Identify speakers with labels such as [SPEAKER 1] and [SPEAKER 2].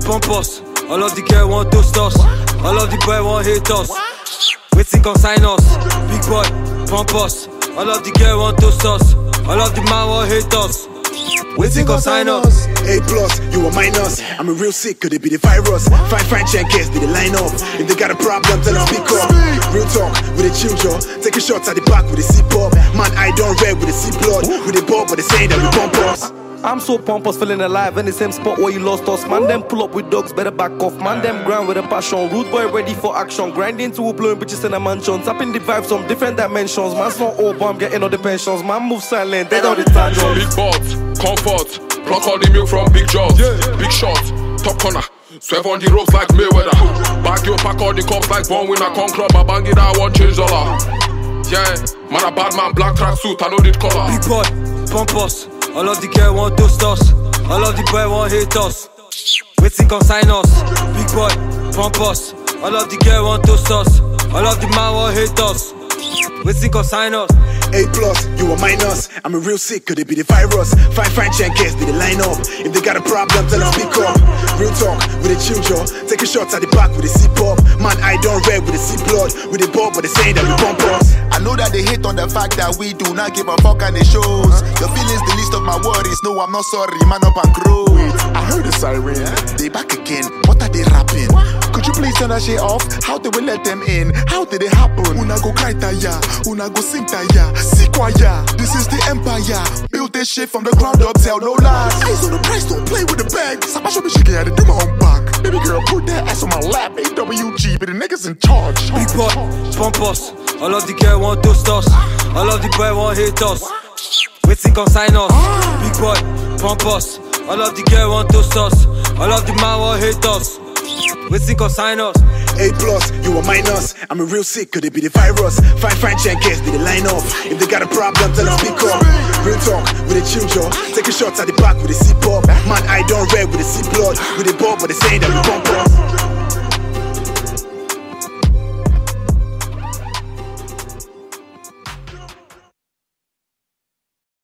[SPEAKER 1] pump us. All of the girl want toast us. All of the boy want hate us. Waiting consign us. Big boy, pump us. All of the girl want toast us. All of the man want hate us. Waiting consign us.
[SPEAKER 2] A+, you a minus. I'm a real sick, could it be the virus? Fine checkers, be the line up. If they got a problem, tell them speak up. Real talk, with the children. Taking shots at the back with the C-pop. Man, I don't red with the C-blood. With the ball, but they saying that we pump us.
[SPEAKER 3] I'm so pompous, feeling alive in the same spot where you lost us. Man, them pull up with dogs, better back off. Man, them grind with a passion. Rude boy ready for action. Grinding to blowing bitches in a mansion. Tapping the vibes from different dimensions. Man's not over, I'm getting all the pensions. Man, move silent, dead all the time.
[SPEAKER 4] Big bots, comfort. Pluck all the milk from big jaws. Big shot, top corner. Swerve on the ropes like Mayweather. Bag you, pack all the cups like one winner. Come club, I bang it, I want change dollar. Yeah, man a bad man, black track suit, I know the color.
[SPEAKER 1] Big boy, pump us. All of the girl want toast us. All of the boy want hate us. Waiting consign us. Big boy, pump us. All of the girl want toast us. All of the man want hate us. Waiting consign us.
[SPEAKER 2] A+, you a minus. I'm a real sick, could it be the virus? Fine checkers, be the line up. If they got a problem, tell them speak up. Real talk, with the children. Taking shots at the back with the C-pop. Man, I don't red with the C-blood. With the ball, but they saying that we pump us.
[SPEAKER 5] I know that they hate on the fact that we do not give a fuck and it shows. Your feelings the least of my worries. No, I'm not sorry, man up and grow. I heard a siren, they back again. What are they rapping? Could you please turn that shit off? How did we let them in? How did it happen? Una go cry taya, una go sing taya. Sequoia, this is the empire. Build this shit from the ground up, tell no lies. Eyes on the price, don't play with the bag. Somebody show me she can do my own back. Baby girl, put that ass on my lap. AWG, but the niggas in charge.
[SPEAKER 1] Big boy, pump us. All of the girl want toast us. All of the boy want hate us. Waiting consign us. Big boy, pump us. All of the girl want toast us. All of the man want hate us. Waiting consign us.
[SPEAKER 2] A+, you a minus. I'm a real sick, could it be the virus? Fine checkers, be the line up. If they got a problem, tell them speak up. Real talk, with the children. Taking shots at the back with the C-pop. Man, I don't red with the C-blood. With the ball, but they saying that we pump us.